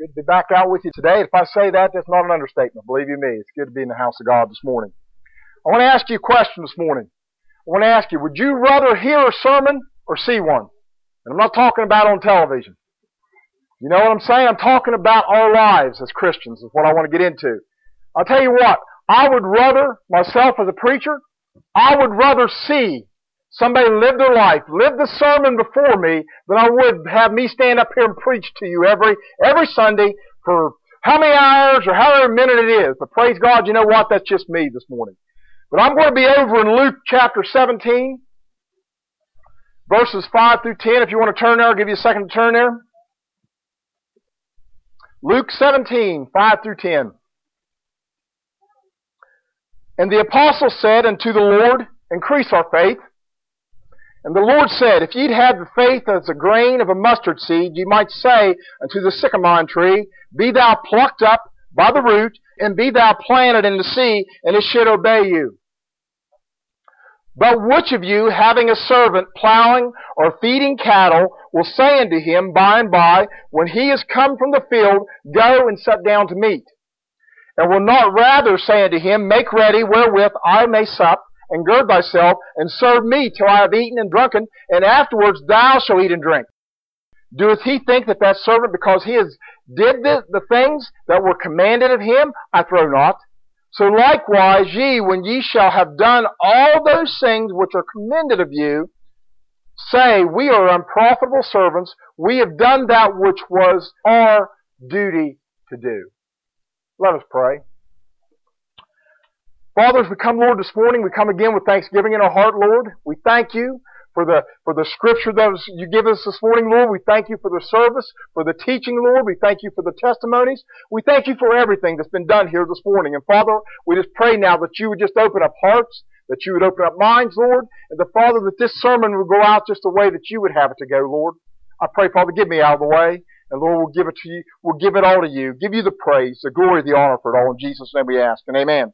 Good to be back out with you today. If I say that, that's not an understatement. Believe you me, it's good to be in the house of God this morning. I want to ask you a question this morning. I want to ask you, would you rather hear a sermon or see one? And I'm not talking about on television. You know what I'm saying? I'm talking about our lives as Christians is what I want to get into. I'll tell you what, I would rather, myself as a preacher, I would rather see somebody live their life, live the sermon before me, than I would have me stand up here and preach to you every Sunday for how many hours or however minute it is. But praise God, you know what? That's just me this morning. But I'm going to be over in Luke chapter 17, verses 5 through 10. If you want to turn there, I'll give you a second to turn there. Luke 17, 5 through 10. And the apostle said unto the Lord, increase our faith. And the Lord said, if ye'd had the faith as a grain of a mustard seed, ye might say unto the sycamore tree, be thou plucked up by the root, and be thou planted in the sea, and it should obey you. But which of you, having a servant plowing or feeding cattle, will say unto him by and by, when he is come from the field, go and sit down to meat? And will not rather say unto him, make ready wherewith I may sup, and gird thyself, and serve me till I have eaten and drunken, and afterwards thou shalt eat and drink. Doeth he think that servant, because he did the things that were commanded of him? I trow not. So likewise ye, when ye shall have done all those things which are commended of you, say, we are unprofitable servants, we have done that which was our duty to do. Let us pray. Father, as we come, Lord, this morning, we come again with thanksgiving in our heart, Lord. We thank you for the scripture that you give us this morning, Lord. We thank you for the service, for the teaching, Lord. We thank you for the testimonies. We thank you for everything that's been done here this morning. And Father, we just pray now that you would just open up hearts, that you would open up minds, Lord, and the Father, that this sermon would go out just the way that you would have it to go, Lord. I pray, Father, get me out of the way, and Lord, we'll give it to you. We'll give it all to you. Give you the praise, the glory, the honor for it all. In Jesus' name we ask, and amen.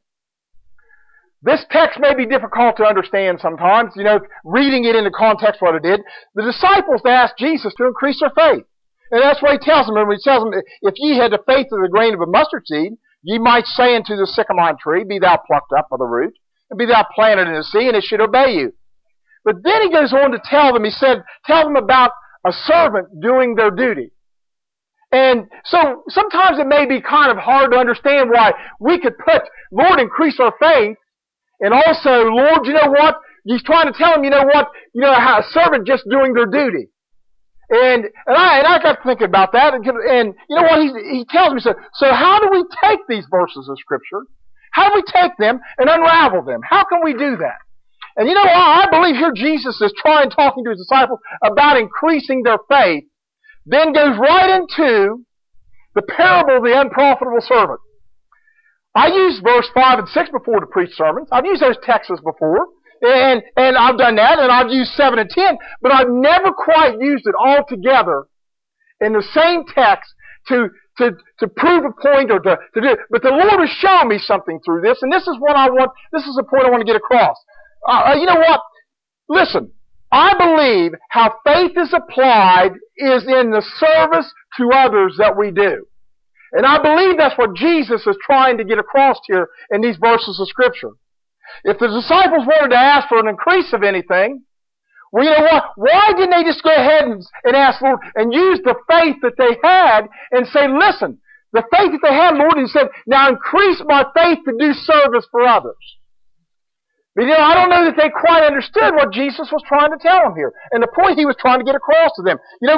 This text may be difficult to understand sometimes, reading it in the context what it did. The disciples asked Jesus to increase their faith. And that's what he tells them. And he tells them, if ye had the faith of the grain of a mustard seed, ye might say unto the sycamore tree, be thou plucked up by the root, and be thou planted in the sea, and it should obey you. But then he goes on to tell them about a servant doing their duty. And so sometimes it may be kind of hard to understand why we could put, Lord, increase our faith, and also, Lord, you know what? He's trying to tell them, how a servant just doing their duty. And I got to thinking about that. And you know what? He tells me, so how do we take these verses of Scripture? How do we take them and unravel them? How can we do that? And I believe here Jesus is talking to his disciples about increasing their faith, then goes right into the parable of the unprofitable servant. I used verse 5 and 6 before to preach sermons. I've used those texts before, and I've done that, and I've used 7 and 10, but I've never quite used it all together in the same text to prove a point or to do it. But the Lord has shown me something through this, and this is the point I want to get across. You know what? Listen, I believe how faith is applied is in the service to others that we do. And I believe that's what Jesus is trying to get across here in these verses of Scripture. If the disciples wanted to ask for an increase of anything, well, you know what? Why didn't they just go ahead and ask, Lord, and use the faith that they had and say, listen, the faith that they had, Lord, and said, now increase my faith to do service for others. But I don't know that they quite understood what Jesus was trying to tell them here. And the point he was trying to get across to them.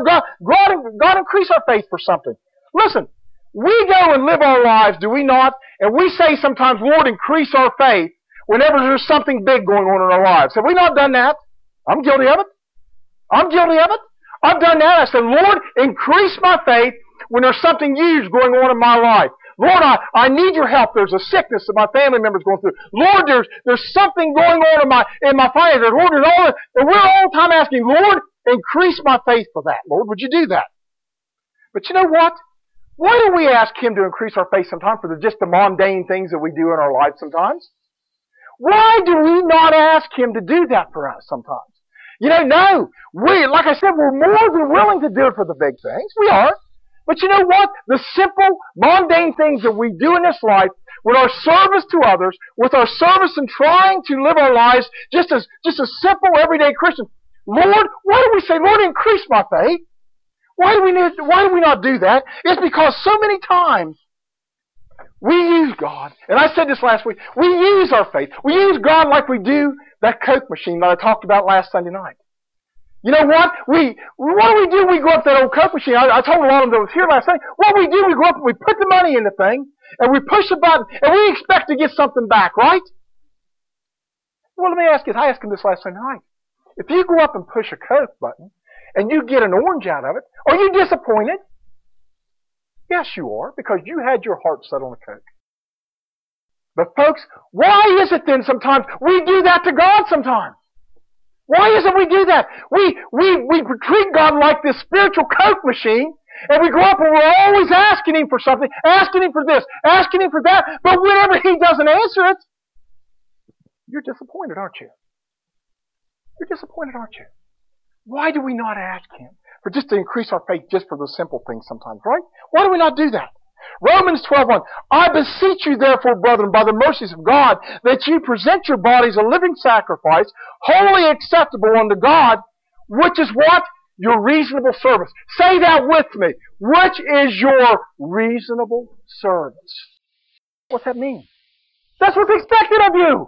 God increase our faith for something. Listen. We go and live our lives, do we not? And we say sometimes, Lord, increase our faith whenever there's something big going on in our lives. Have we not done that? I'm guilty of it. I've done that. I said, Lord, increase my faith when there's something huge going on in my life. Lord, I need your help. There's a sickness that my family member's going through. Lord, there's something going on in my finances. Lord, and we're all the time asking, Lord, increase my faith for that. Lord, would you do that? But you know what? Why do we ask Him to increase our faith sometimes for just the mundane things that we do in our lives sometimes? Why do we not ask Him to do that for us sometimes? No. Like I said, we're more than willing to do it for the big things. We are. But you know what? The simple, mundane things that we do in this life, with our service to others, with our service in trying to live our lives just as simple, everyday Christians. Lord, why do we say, Lord, increase my faith? Why do we not do that? It's because so many times we use God, and I said this last week, we use our faith. We use God like we do that Coke machine that I talked about last Sunday night. You know what? What do? We go up to that old Coke machine. I told a lot of them that was here last night. What we do, we go up and we put the money in the thing, and we push the button, and we expect to get something back, right? Well, let me ask you, I asked him this last Sunday night. If you go up and push a Coke button, and you get an orange out of it, are you disappointed? Yes, you are, because you had your heart set on a Coke. But folks, why is it then sometimes we do that to God sometimes? Why is it we do that? We treat God like this spiritual Coke machine, and we go up and we're always asking Him for something, asking Him for this, asking Him for that, but whenever He doesn't answer it, you're disappointed, aren't you? You're disappointed, aren't you? Why do we not ask Him for just to increase our faith just for the simple things sometimes, right? Why do we not do that? Romans 12:1. I beseech you therefore, brethren, by the mercies of God, that you present your bodies a living sacrifice, wholly acceptable unto God, which is what? Your reasonable service. Say that with me. Which is your reasonable service? What's that mean? That's what's expected of you.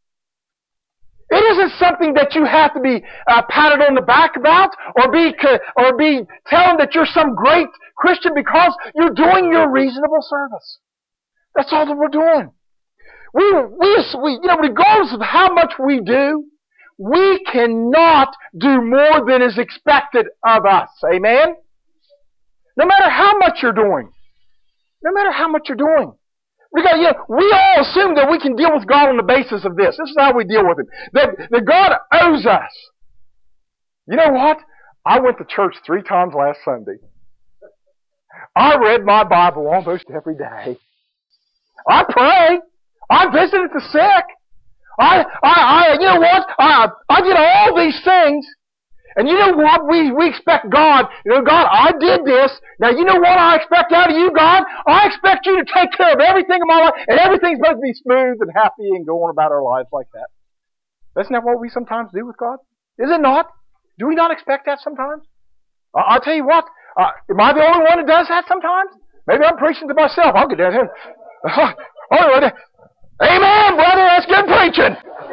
It isn't something that you have to be patted on the back about or be telling that you're some great Christian because you're doing your reasonable service. That's all that we're doing. Regardless of how much we do, we cannot do more than is expected of us. Amen? No matter how much you're doing. No matter how much you're doing. We all assume that we can deal with God on the basis of this. This is how we deal with Him. That God owes us. You know what? I went to church 3 times last Sunday. I read my Bible almost every day. I pray. I visited the sick. I did all these things. And you know what? We expect God. God, I did this. Now you know what I expect out of you, God? I expect you to take care of everything in my life, and everything's supposed to be smooth and happy and go on about our lives like that. Isn't that what we sometimes do with God? Is it not? Do we not expect that sometimes? I'll tell you what. Am I the only one that does that sometimes? Maybe I'm preaching to myself. I'll get down here. Amen, brother. That's good preaching.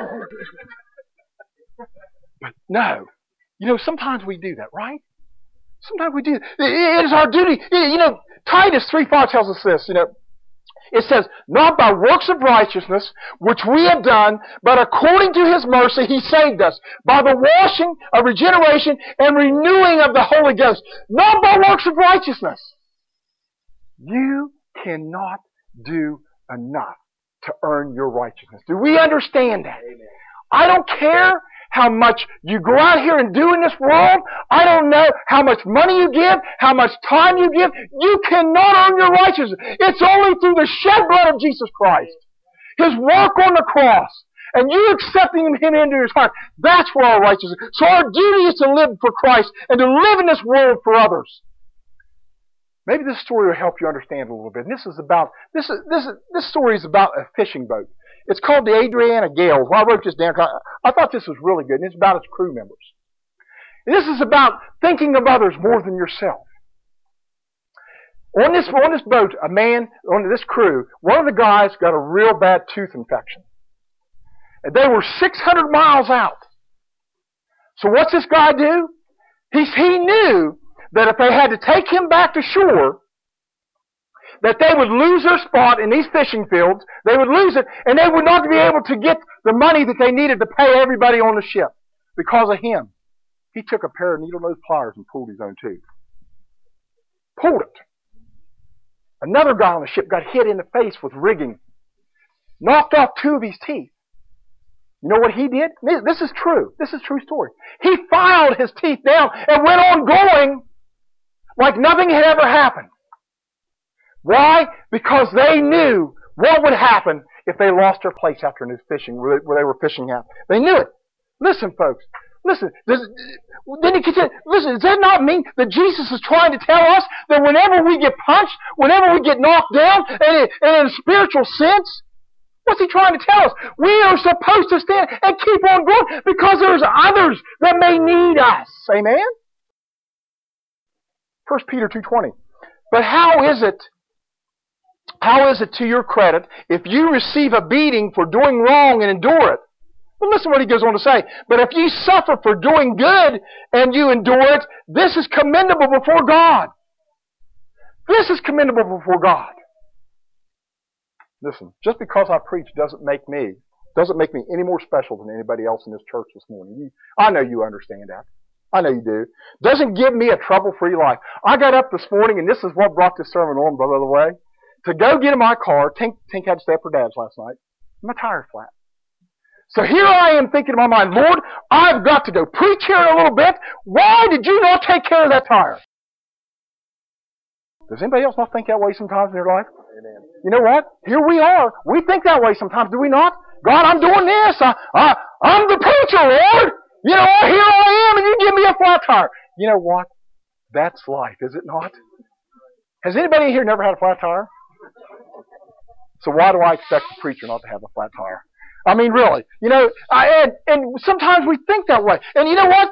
But no. Sometimes we do that, right? Sometimes we do. It is our duty. Titus 3:5 tells us this. It says, not by works of righteousness, which we have done, but according to His mercy He saved us, by the washing of regeneration and renewing of the Holy Ghost. Not by works of righteousness. You cannot do enough to earn your righteousness. Do we understand that? Amen. I don't care how much you go out here and do in this world. I don't know how much money you give, how much time you give. You cannot earn your righteousness. It's only through the shed blood of Jesus Christ. His work on the cross. And you accepting Him into your heart. That's where our righteousness is. So our duty is to live for Christ and to live in this world for others. Maybe this story will help you understand a little bit. And this story is about a fishing boat. It's called the Adriana Gale. Well, I wrote this down. I thought this was really good, and it's about its crew members. And this is about thinking of others more than yourself. On this boat, a man on this crew, one of the guys got a real bad tooth infection, and they were 600 miles out. So what's this guy do? He knew that if they had to take him back to shore, that they would lose their spot in these fishing fields. They would lose it, and they would not be able to get the money that they needed to pay everybody on the ship because of him. He took a pair of needle-nose pliers and pulled his own tooth. Pulled it. Another guy on the ship got hit in the face with rigging. Knocked off 2 of his teeth. You know what he did? This is true. This is a true story. He filed his teeth down and went on going like nothing had ever happened. Why? Because they knew what would happen if they lost their place after this fishing, where they were fishing out. They knew it. Listen, folks. Listen, then he continues, listen, does that not mean that Jesus is trying to tell us that whenever we get punched, whenever we get knocked down, and in a spiritual sense, what's he trying to tell us? We are supposed to stand and keep on going because there's others that may need us. Amen? 1 Peter 2:20. But how is it to your credit if you receive a beating for doing wrong and endure it? Well, listen what he goes on to say. But if you suffer for doing good and you endure it, this is commendable before God. This is commendable before God. Listen, just because I preach doesn't make me any more special than anybody else in this church this morning. I know you understand that. I know you do. Doesn't give me a trouble-free life. I got up this morning, and this is what brought this sermon on, by the way, to go get in my car. Tink had to stay up for Dad's last night. My tire's flat. So here I am thinking in my mind, Lord, I've got to go preach here in a little bit. Why did you not take care of that tire? Does anybody else not think that way sometimes in their life? Amen. You know what? Here we are. We think that way sometimes, do we not? God, I'm doing this. I'm the preacher, Lord. You know, here I am, and you give me a flat tire. You know what? That's life, is it not? Has anybody here never had a flat tire? So why do I expect the preacher not to have a flat tire? I mean, really, you know, and sometimes we think that way. And you know what?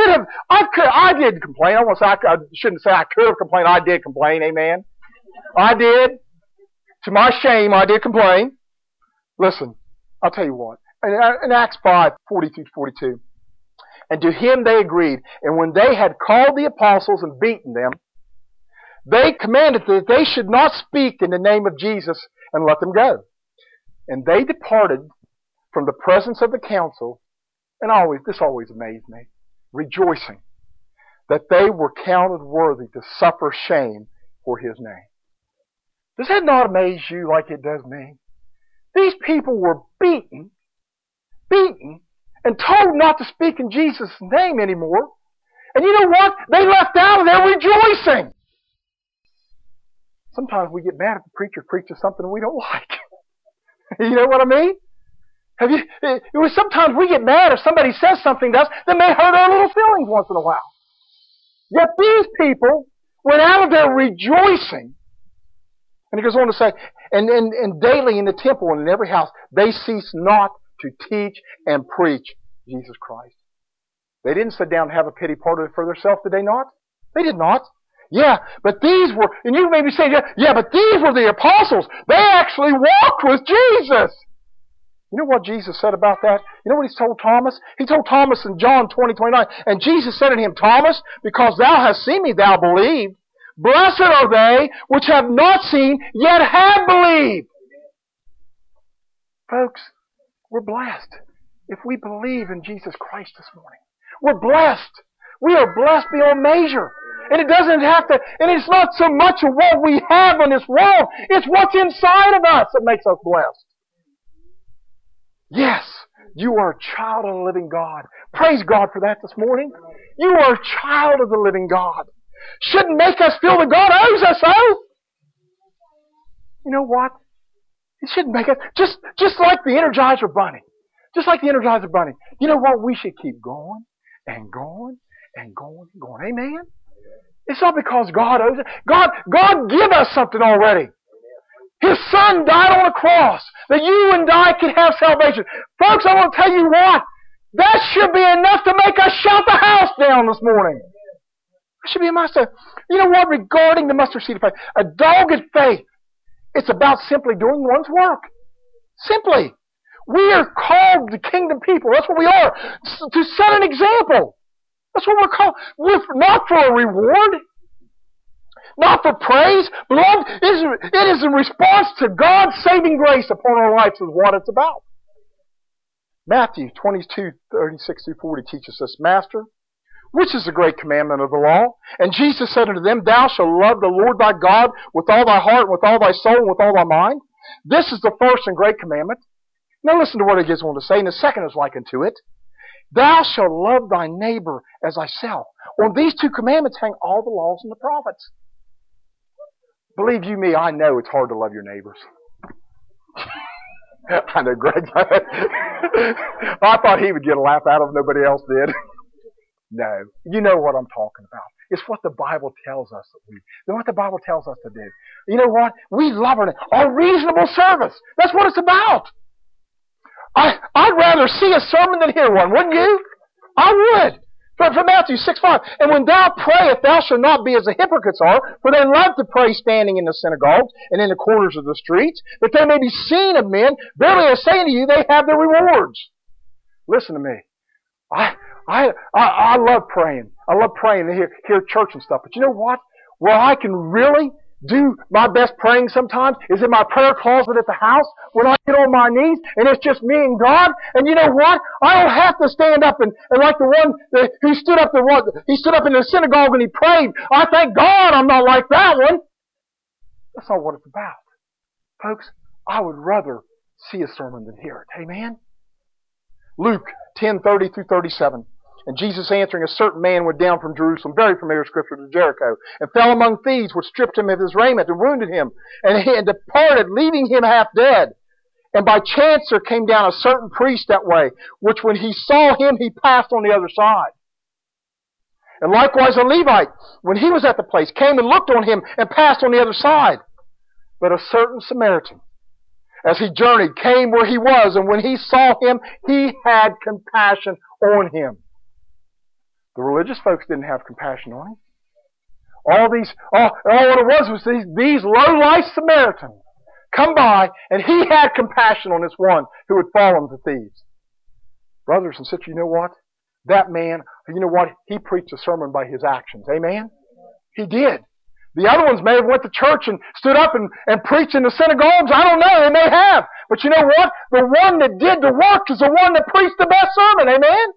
I did complain. I shouldn't say I could have complained. I did complain. Amen. I did. To my shame, I did complain. Listen, I'll tell you what. In Acts 5:40-42, and to him they agreed. And when they had called the apostles and beaten them, they commanded that they should not speak in the name of Jesus and let them go. And they departed from the presence of the council, and this always amazed me, rejoicing that they were counted worthy to suffer shame for his name. Does that not amaze you like it does me? These people were beaten, and told not to speak in Jesus' name anymore. And you know what? They left out and they're rejoicing. Sometimes we get mad if the preacher preaches something we don't like. You know what I mean? Sometimes we get mad if somebody says something to us that may hurt our little feelings once in a while. Yet these people went out of there rejoicing. And he goes on to say, and daily in the temple and in every house, they cease not to teach and preach Jesus Christ. They didn't sit down and have a pity party for themselves, did they not? They did not. Yeah, but these were, and you may be saying, yeah, but these were the apostles. They actually walked with Jesus. You know what Jesus said about that? You know what he told Thomas? He told Thomas in John 20:29, and Jesus said to him, Thomas, because thou hast seen me, thou believed. Blessed are they which have not seen, yet have believed. Folks, we're blessed if we believe in Jesus Christ this morning. We're blessed. We are blessed beyond measure. And it doesn't have to, and it's not so much of what we have in this world, it's what's inside of us that makes us blessed. Yes, you are a child of the living God. Praise God for that this morning. You are a child of the living God. Shouldn't make us feel that God owes us so. You know what? It shouldn't make us, just like the Energizer Bunny. Just like the Energizer Bunny. You know what? We should keep going and going and going and going. Amen? It's not because God owes it. God give us something already. His Son died on a cross that you and I can have salvation. Folks, I want to tell you what. That should be enough to make us shout the house down this morning. It should be a mustard. You know what? Regarding the mustard seed of faith, a dogged faith, it's about simply doing one's work. Simply. We are called the kingdom people. That's what we are. To set an example. That's what we're called. Not for a reward. Not for praise. Beloved, it is in response to God's saving grace upon our lives is what it's about. Matthew 22:36-40 teaches us, Master, which is the great commandment of the law? And Jesus said unto them, Thou shalt love the Lord thy God with all thy heart, with all thy soul, and with all thy mind. This is the first and great commandment. Now listen to what he goes on to say, and the second is like unto it. Thou shalt love thy neighbor as thyself. On these two commandments hang all the laws and the prophets. Believe you me, I know it's hard to love your neighbors. I know Greg. I thought he would get a laugh out of it, nobody else did. No. You know what I'm talking about. It's what the Bible tells us what the Bible tells us to do. You know what? We love our reasonable service. That's what it's about. I'd rather see a sermon than hear one, wouldn't you? I would. From Matthew 6:5. And when thou prayest, thou shalt not be as the hypocrites are, for they love to pray standing in the synagogues and in the corners of the streets, that they may be seen of men. Verily I say unto you, they have their rewards. Listen to me. I love praying. I love praying to hear church and stuff. But you know what? Where I can really do my best praying sometimes is in my prayer closet at the house when I get on my knees and it's just me and God. And you know what? I don't have to stand up and like the one who stood up he stood up in the synagogue and he prayed. I thank God I'm not like that one. That's not what it's about. Folks, I would rather see a sermon than hear it. Amen? Luke 10:30 through 37. And Jesus answering, a certain man went down from Jerusalem, very familiar scripture, to Jericho, and fell among thieves, which stripped him of his raiment and wounded him, and he had departed, leaving him half dead. And by chance there came down a certain priest that way, which when he saw him, he passed on the other side. And likewise a Levite, when he was at the place, came and looked on him and passed on the other side. But a certain Samaritan, as he journeyed, came where he was, and when he saw him, he had compassion on him. The religious folks didn't have compassion on him. All what it was these low-life Samaritans come by, and he had compassion on this one who had fallen to thieves. Brothers and sisters, you know what? That man, you know what? He preached a sermon by his actions. Amen? He did. The other ones may have went to church and stood up and preached in the synagogues. I don't know. They may have. But you know what? The one that did the work is the one that preached the best sermon. Amen?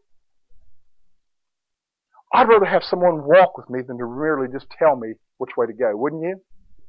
I'd rather have someone walk with me than to merely just tell me which way to go, wouldn't you?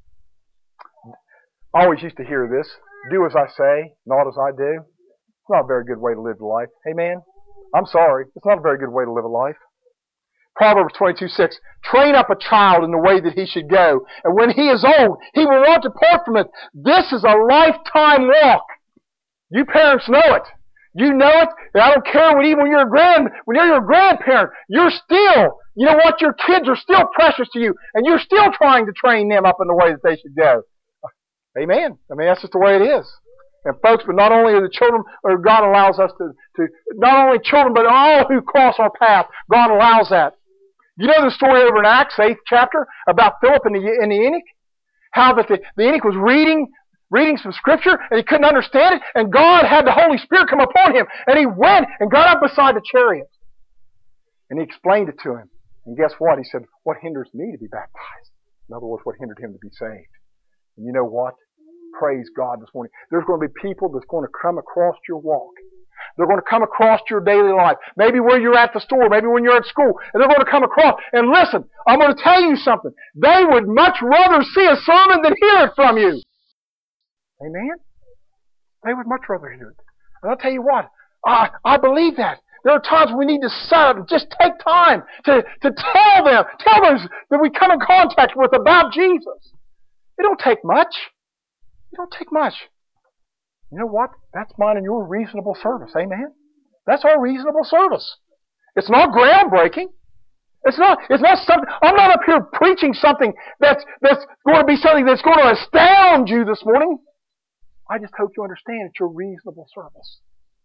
I always used to hear this. Do as I say, not as I do. It's not a very good way to live life. Amen? I'm sorry. It's not a very good way to live a life. Proverbs 22:6. Train up a child in the way that he should go, and when he is old, he will not depart from it. This is a lifetime walk. You parents know it. You know it. And I don't care when you're your grandparent, you're still, you know what? Your kids are still precious to you, and you're still trying to train them up in the way that they should go. Amen. I mean, that's just the way it is. And folks, but not only are the children, or God allows us to not only children, but all who cross our path, God allows that. You know the story over in Acts 8th chapter about Philip and the eunuch? How that the eunuch was reading some scripture and he couldn't understand it, and God had the Holy Spirit come upon him, and he went and got up beside the chariot. And he explained it to him. And guess what? He said, what hinders me to be baptized? In other words, what hindered him to be saved? And you know what? Praise God this morning. There's going to be people that's going to come across your walk. They're going to come across your daily life. Maybe where you're at the store, maybe when you're at school, and they're going to come across. And listen, I'm going to tell you something. They would much rather see a sermon than hear it from you. Amen? They would much rather hear it. And I'll tell you what, I believe that. There are times we need to sit and just take time to tell them that we come in contact with about Jesus. It don't take much. It don't take much. You know what? That's mine and your reasonable service. Amen? That's our reasonable service. It's not groundbreaking. It's not something. I'm not up here preaching something that's going to be something that's going to astound you this morning. I just hope you understand it's your reasonable service.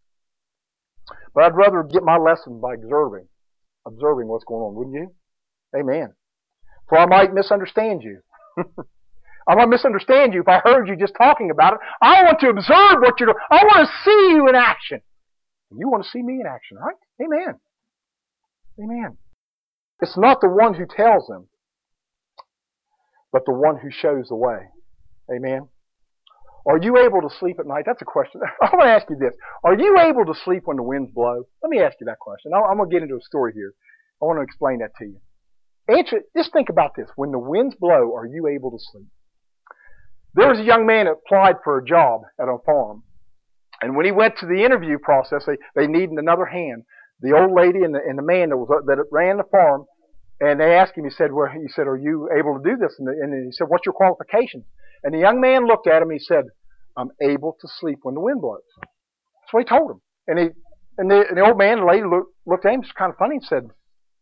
But I'd rather get my lesson by observing what's going on, wouldn't you? Amen. For I might misunderstand you. I might misunderstand you if I heard you just talking about it. I want to observe what you're doing. I want to see you in action. You want to see me in action, right? Amen. Amen. It's not the one who tells them, but the one who shows the way. Amen. Are you able to sleep at night? That's a question. I want to ask you this. Are you able to sleep when the winds blow? Let me ask you that question. I'm going to get into a story here. I want to explain that to you. Answer. Just think about this. When the winds blow, are you able to sleep? There was a young man that applied for a job at a farm. And when he went to the interview process, they needed another hand. The old lady and the man that ran the farm, and they asked him, he said, are you able to do this? And he said, what's your qualifications? And the young man looked at him, he said, I'm able to sleep when the wind blows. That's what he told him. And the old man and the lady looked at him, it's kind of funny, and said,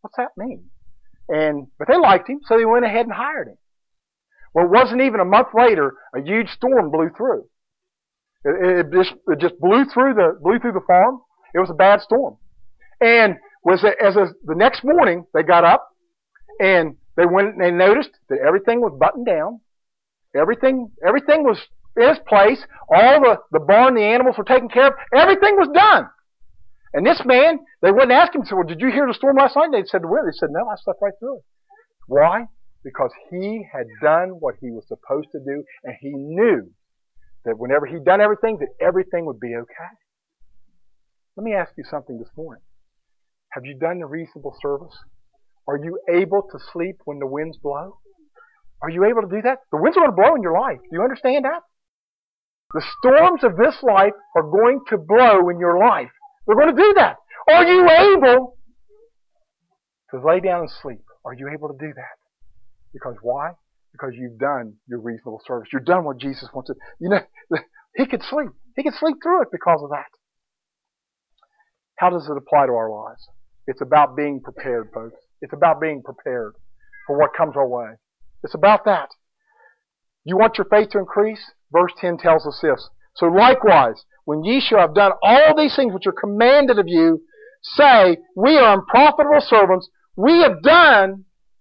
What's that mean? But they liked him, so they went ahead and hired him. Well, it wasn't even a month later, a huge storm blew through. It just blew through the farm. It was a bad storm. And the next morning, they got up and they went and they noticed that everything was buttoned down. Everything was in its place. All the barn, the animals were taken care of. Everything was done. And this man, they went and asked him, said, well, did you hear the storm last night? They said, well, they said, no, I slept right through it. Why? Because he had done what he was supposed to do, and he knew that whenever he'd done everything, that everything would be okay. Let me ask you something this morning. Have you done the reasonable service? Are you able to sleep when the winds blow? Are you able to do that? The winds are going to blow in your life. Do you understand that? The storms of this life are going to blow in your life. They're going to do that. Are you able to lay down and sleep? Are you able to do that? Because why? Because you've done your reasonable service. You've done what Jesus wants to. You know, he could sleep. He could sleep through it because of that. How does it apply to our lives? It's about being prepared, folks. It's about being prepared for what comes our way. It's about that. You want your faith to increase? Verse 10 tells us this. So likewise, when ye shall have done all these things which are commanded of you, say, we are unprofitable servants. We have done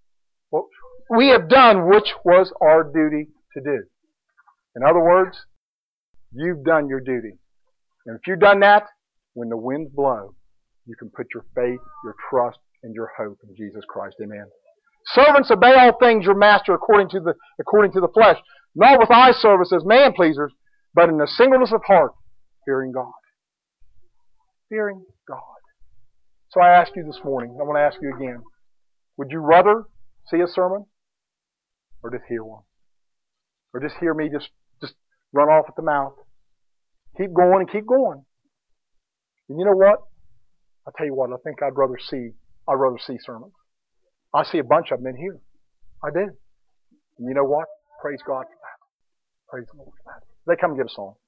which was our duty to do. In other words, you've done your duty. And if you've done that, when the winds blow, you can put your faith, your trust, and your hope in Jesus Christ. Amen. Servants, obey all things your master according to the flesh, not with eye service as man pleasers, but in the singleness of heart, fearing God. Fearing God. So I ask you this morning, I want to ask you again, would you rather see a sermon or just hear one? Or just hear me just run off at the mouth? Keep going and keep going. And you know what? I'll tell you what, I think I'd rather see sermons. I see a bunch of them in here. I do. And you know what? Praise God for that. Praise the Lord for that. They come and get a song.